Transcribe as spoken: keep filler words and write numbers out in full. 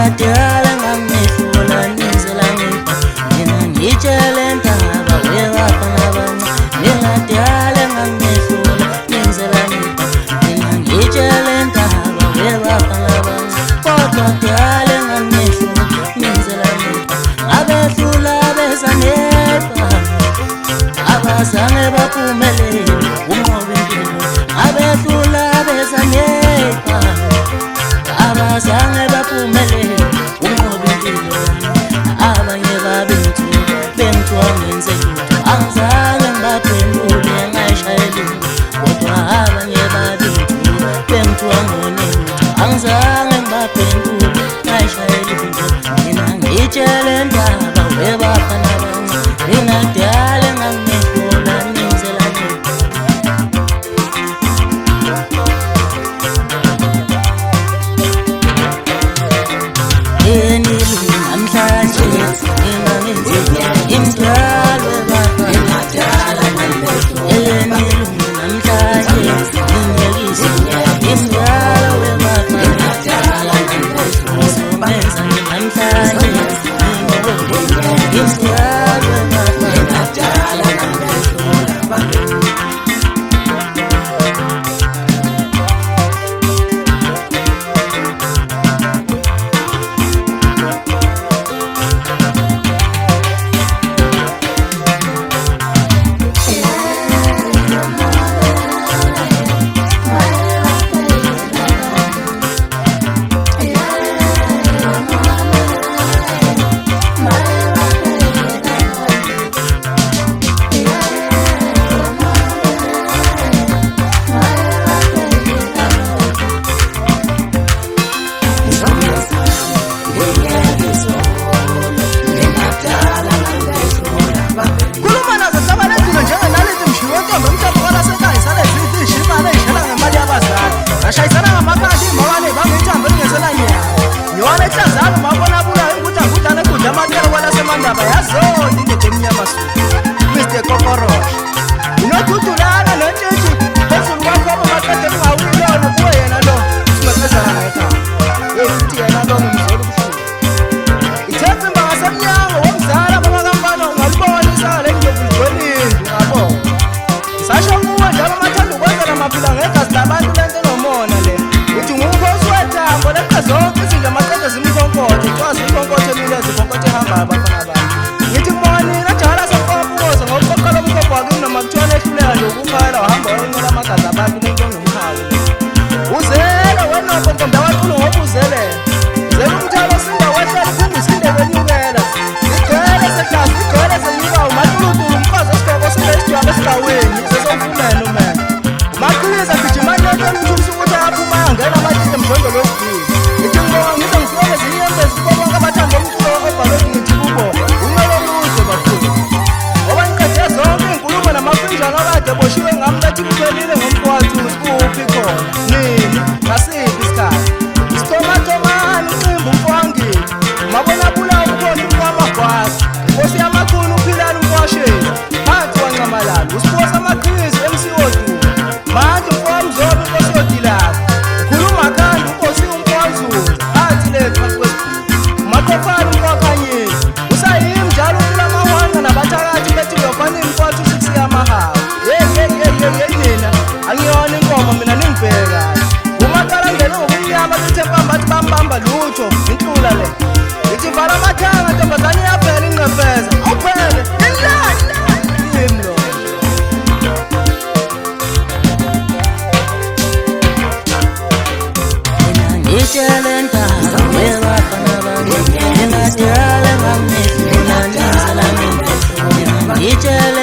ngingadala ngangihlula nizela ngiba mina ngitshele ndaba webafana bami ngingadala ngangihlula nizela ngiba mina ngitshele ndaba webafana bami kodwa dala ngangihlula nizela ngiba abehlula bezaneba abazange baphumelele unqoba impilo abehlula bezaneba abazange baphumelele unqoba impilo abanye babethu bengithiwa ngenze lutho angizange ngibaphendule ngayishayeli kodwa abanye babethu bengithiwa ngone lutho angizange ngibaphendule ngayishayeli mina ngitshele ndaba webafana bami ngingadala ngangihlula nizela ngiba enilungu namhlanje ngingangenzile imithwalo webafana ngingadala ngangihlula enilungu namhlanje ngingekise imithwalo webafana ngingadala ngangihlula somenza namhlanje ngingekise imithwalo webafana ngingadala ngangihlula shayisana ngamakati mawale bangithambe ngesela nyaka yona ehlazana mabona bula ukuthi angudala kudla amakela kwala semandaba yazona into emnyama su Mister Kokorosh unothudulana nentshitshi phezulu kwakho amakade ngawulona kuwe yena lo simaphezana ngekha yethi yena lo ngizolo kushilo ithembe bangasemnyango womzala bakampana ungalibona isala engiyokuzibonini ngabo sasho kuwe njalo mathanda ukwenza amaphila ngegazi labantu lento nomona le uthi ngumkhosi wethambo leqazonke izinto amaqeda zimkhonkothi twazi inkonkothi emile zikhonkothi ehamba abafana bami ngithi mbonina jala sakopuza ngokuqoqela umkhombo wakini noma kuthiwa ehluleka nje ukukhala wahamba wayoncela amagazi abantu lento nomhawu uzele wena nkomkombe waqulu ngoba uzele uzele umthalo sinda wehlela kumbe isindebe nyukela igcwele sehlazi igcwele senyuka umatulutulu umfazi esigaba sinesityaba esigaweni sesomfumene umene umakhiliza gijimani lento emthumisa ukuthi aphuma angena amatile mdlondlo lwesibili ithi ngibonga ngize ngisibeke zinyembezi kubo bonke abathanda umculo obhalwe ngithi kubo unqelo luze bakhulu ngoba ngiqede zonke iy'nkulumo namafinjana akade boshiwe ngami bathi kuphelile ngomfowethu sikuphi khona nini ngasiphi isikhathi isitomatomani ucimba umfowangini umabona bulawa ubona umfowamagwasi inkosi yamakhulu uphilana umfowasheni phansi wancamalala usibuko samaqhizi emsiwodu manje umfowamzobe inkosi yodilaka ukhuluma kandi unkosi umfowamzuza athi lethu masikwesibili umaqofana umfowakhanyeni usayimi njalo ufulamawanga nabathakathi bethi uyofanele umfowethu usikusiya amahawu yeyeyeyeyeyi nina angiyona inkomo mina ningibheka umaqala ngene ngokumnyama lithe mpambathi bambamba lutho inhlula le ithi vala amathanga ntombazane iyaphela ingqefeza awuphele inlala yimi lo ngitshele ndaba webafana bami ngingadala ngangihlula nizela ngiba ngitshele